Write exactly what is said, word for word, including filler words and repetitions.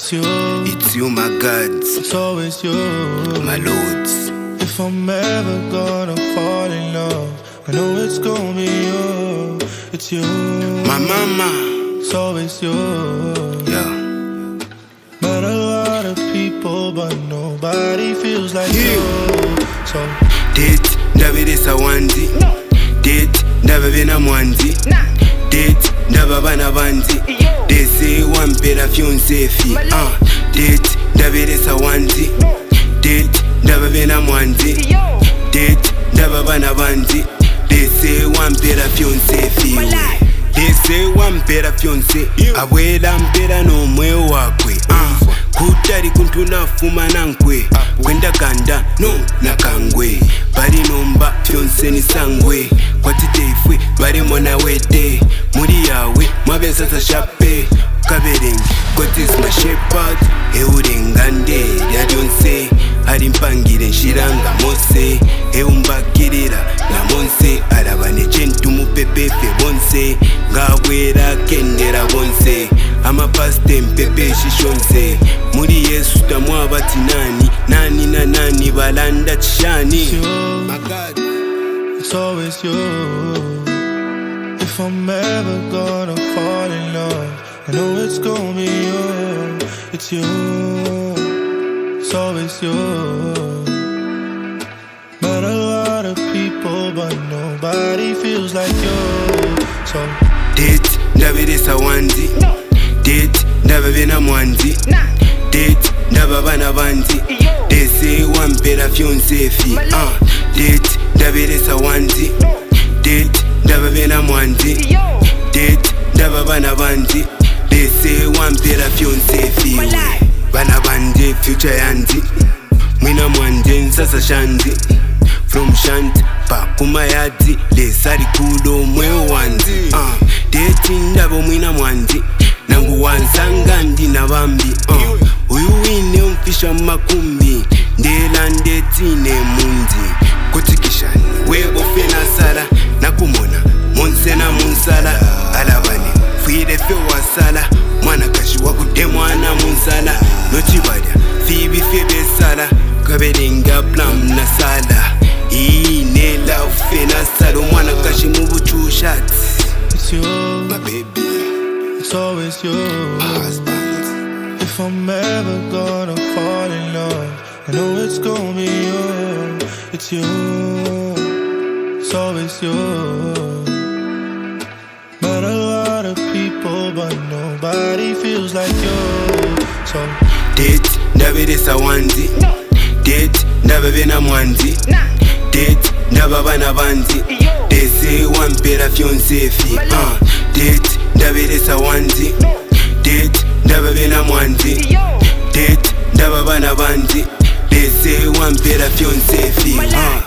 It's you, It's you, my God, it's always you. my Lord. If I'm ever gonna fall in love, I know it's gonna be you. It's you, My mama, it's always you. yeah. Met a lot of people, but nobody feels like Yeah. you. So Date, ndabiresa wanzi. Date, ndababena mwanzi. Date, ndababana banzi. They say one better fiance fi. Uh, date, ndabiresa wanzi. Date, ndababena mwanzi. Date, ndababana banzi. They say one better fiance fi. They say one better fiance. Awela mpera no mwe wakwe. Uh, kutari kuntuna fuma nankwe. Kwenda ganda no nakangwe. Bari nomba fiance ni sangwe. Kwati teifwe bari mona wete. Muri yawe mwabensa sa shape. Kaberenge kwati is my shepherd. Eurengande ya Beyonce. Hari mpangire nshiranga mose. Eumbakirira na monse. Arabane chentu mupepepe bonse. Ngawera kendera bonse. Ama paste mpepe shishonse. Muri Yesu tamwa bati nani. Nani na nani balanda chishani. it's you, My God, it's always you. If I'm ever gonna fall in love, I know it's gonna be you. It's you, it's always you. Met a lot of people, but nobody feels like you. So date, ndabiresa wanzi. Date, ndababena mwanzi. Date, ndababana banzi. They say one better fiance fi. Uh, date, ndabiresa wanzi. Date, ndababena mwanzi. Date, ndababana banzi. They say one better fiance fi. Bana banje future yanzi. Mwina mwanje nsasa shanzi. From shant pa kumayadi. Lesari kulo mwe wanzi. Uh, date ndabo mwina mwanzi. Nangu wansanga ndi na bambi. Uh, uyu wine umfisha makumbi. Ndela ndetine mundi. Kutikishani webo fena sala. Nakumona monse na munsala. Alabane fide fe wasala. Mwana kashi wakude mwana munsala. Notibada fibi febe sala. Kaberenga plam na sala. Ine la ufena sala. Mwana kashi mubuchu shati. it's you, My baby, it's always you. husband. If I'm ever gonna fall in love, I know it's gonna be you. It's you, it's always you. Met a lot of people, but nobody feels like you. So Date, ndabiresa wanzi. Date, ndababena mwanzi. Date, ndababana banzi. They say one better fiance fi. Uh, date, ndabiresa wanzi. Date, ndababena mwanzi. Date, ndababana banzi. They say one better fiance fi. Uh,